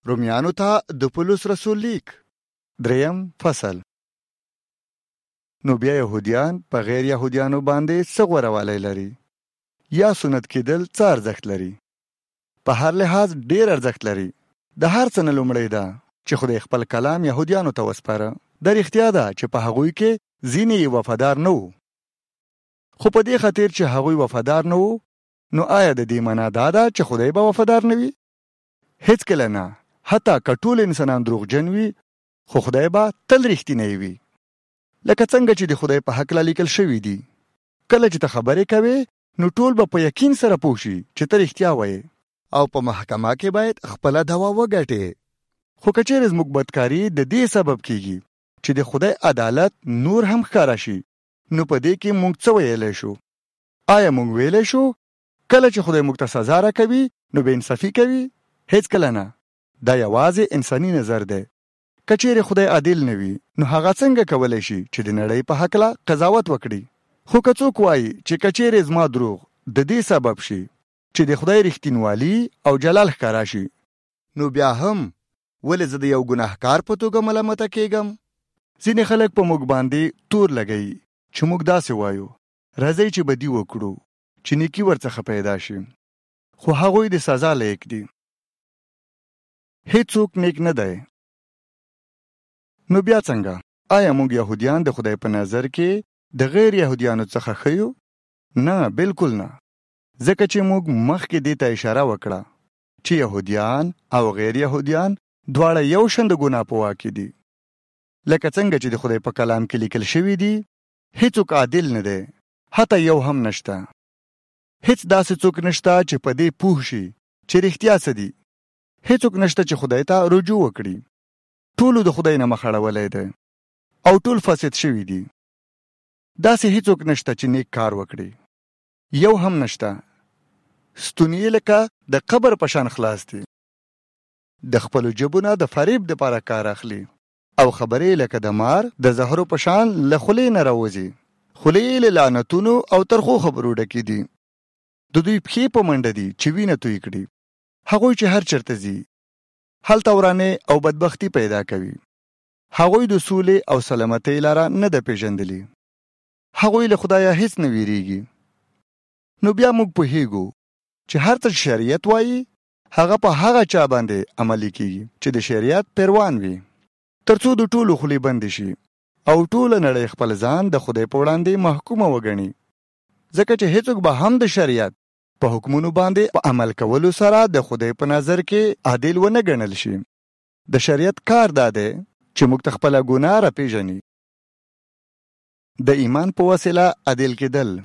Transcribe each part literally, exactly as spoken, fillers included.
رومیانو ته د پولس رسول لیک دریم فصل. نو بیا یهودیان په غیر یهودیانو باندې څه غوروالی لري یا سنت کېدل څه ارزښت لري؟ په هر لحاظ ډېر ارزښت لري. د هر څه نه لومړی ده چې خدای خپل کلام یهودیانو ته وسپاره. د رښتیا ده چې په هغوی کې ځینې وفادار نه وو، خو په دې خاطر چې هغوی وفادار نه وو نو آیا د دې معنا دا ده چې خدای به وفادار نه وي؟ هېڅکله نه. حتی که ټول انسانان دروغجن وي خو خدای به تل رښتینی وي. لکه څنګه چې د خدای په هکله لیکل شوي دي. کله چې ته خبرې کوې نو ټول به په یقین سره پوه شي چې ته رښتیا وایې او په محکمه کې باید خپله دوا وګټې. خو که چیرې زموږ بدکاري د دې سبب کیږي چې د خدای عدالت نور هم ښکاره شي نو په دې کې موږ څه ویلی شو؟ آیا موږ ویلی شو کله چې خدای موږ ته سزا راکوي نو بې انصافي کوي؟ هېڅکله نه. دا یوازې انساني نظر دی. که چیرې خدای عادل نه وي نو هغه څنګه کولی شي چې د نړۍ په هکله قضاوت وکړي؟ خو که څوک وایي چې که چیرې زما دروغ د دې سبب شي چې د خدای رښتینوالي او جلال ښکاره شي نو بیا هم ولې زه د یو ګناهکار په توګه ملامته کېږم؟ ځینې خلک په موږ باندې تور لګوي چې موږ داسې وایو راځئ چې بدي وکړو چې نیکي ورڅخه پیدا شي، خو هغوی د سزا لایق دي. هیڅوک نیک نه دی. نو بیا څنګه؟ آیا موږ یهودیان د خدای په نظر کې د غیر یهودیانو څخه ښه یو؟ نه، بالکل نه. ځکه چې موږ مخکې دې ته اشاره وکړه چې یهودیان او غیر یهودیان دواړه یو شان د ګناه په واک کې دي. لکه څنګه چې د خدای په کلام کې لیکل شوي دي، هیڅوک عادل نه دی، حتی یو هم نشته. هیڅ داسې څوک نشته چې په دې پوه شي چې رښتیا څه دي. هیڅوک نشته چې خدای ته رجوع وکړي. ټولو د خدای نه مخ اړولی دی او ټول فاسد شوي دي. داسې هیڅوک نشته چې نیک کار وکړي، یو هم نشته. ستوني یې لکه د قبر په شان خلاص دي. د خپلو جبو نه د فریب دپاره کار اخلي او خبرې لکه د مار د زهرو په شان له خولې نه راوځي. خولې یې له لعنتونو او ترخو خبرو ډکې دي. د دوی پښې په منډه دي چې وینه توی کړي. هغوی چې هر چرته ځي هلته ورانې او بدبختی پیدا کوي. هغوی د سولې او سلامتۍ لاره نه ده پیژندلې. هغوی له خدایه هیڅ نه ویریږي. نو بیا موږ پوهیږو چې هر څه شریعت وایي هغه په هغه چا باندې عملي کیږي چې د شریعت پیروان وي، تر څو د ټولو خولې بندې شي او ټوله نړۍ خپل ځان د خدای په وړاندې محکومه وګڼي. ځکه چې هیڅوک به هم د شریعت په حکمونو باندې په عمل کولو سره د خدای په نظر کې عادل ونه ګڼل شي. د شریعت کار دا دی چې موږ ته خپله ګناه راپېژني. د ایمان په وسیله عادل کېدل.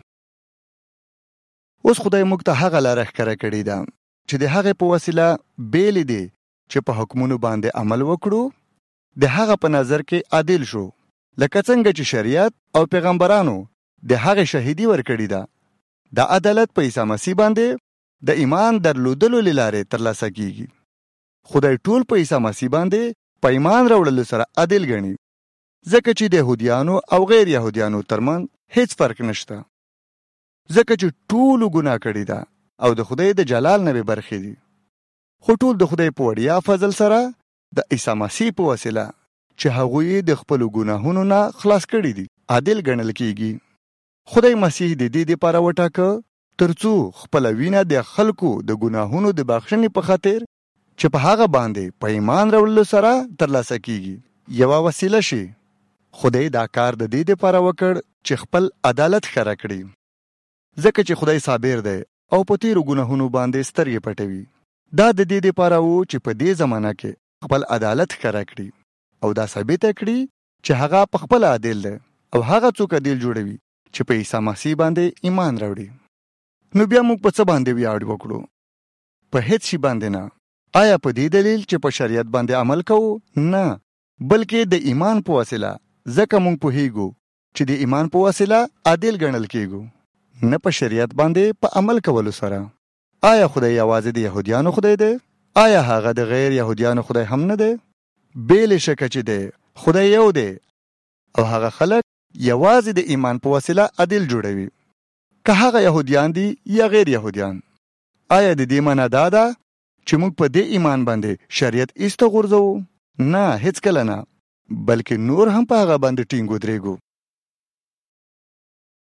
اوس خدای موږ ته هغه لاره ښکاره کړې ده چې د هغې په وسیله بیلې دي چې په حکمونو باندې عمل وکړو د هغه په نظر کې عادل شو، لکه څنګه چې شریعت او پیغمبرانو د هغې شهیدي ورکړې ده. دا عدالت په عیسی مسیح باندې د ایمان درلودلو له لارې ترلاسه کیږي. خدای ټول په عیسی مسیح باندې په ایمان راوړلو سره عادل ګڼي، ځکه چې د یهودیانو او غیر یهودیانو ترمنځ هیڅ فرق نشته. ځکه چې ټولو ګناه کړې ده او د خدای د جلال نه بې برخې دي. خو ټول د خدای په وړیا فضل سره د عیسی مسیح په وسیله چې هغوی د خپلو ګناهونو نه خلاص کړي دي عادل ګڼل کیږي. خدای مسیح د دې دپاره وټاکه تر څو خپله وینه د خلکو د ګناهونو د بخښنې په خاطر چې په هغه باندې په ایمان راوړلو سره ترلاسه کیږي یوه وسیله شي. خدای دا کار د دې دپاره وکړ چې خپل عدالت ښکاره کړي، ځکه چې خدای صابر دی او په تیرو ګناهونو باندې سترګې پټوي. دا د دې دپاره و چې په دې زمانه کې خپل عدالت ښکاره کړي او دا ثابته کړي چې هغه په خپله عادل دی او هغه څوک عادل جوړوي چې په عیسی مسیح باندې ایمان راوړي. نو بیا موږ په څه باندې ویاړ وکړو؟ په هیڅ شي باندې نه. آیا په دې دلیل چې په شریعت باندې عمل کوو؟ نه، بلکې د ایمان په وسیله. ځکه موږ پوهیږو چې د ایمان په وسیله عادل ګڼل کیږو، نه په شریعت باندې په عمل کولو سره. آیا خدای یوازې د یهودیانو خدای دی؟ آیا هغه د غیر یهودیانو خدای هم نه دی؟ بې شکه چې دی خدای یو دی او هغه خلک یوازې د ایمان په وسیله عادل جوړوي، که هغه یهودیان دي یا غیر یهودیان. آیا د دې معنا دا ده چې موږ په دې ایمان باندې شریعت ایسته غورځو؟ نه، هیڅ کله نه، بلکې نور هم په هغه باندې ټینګ ودرېږو.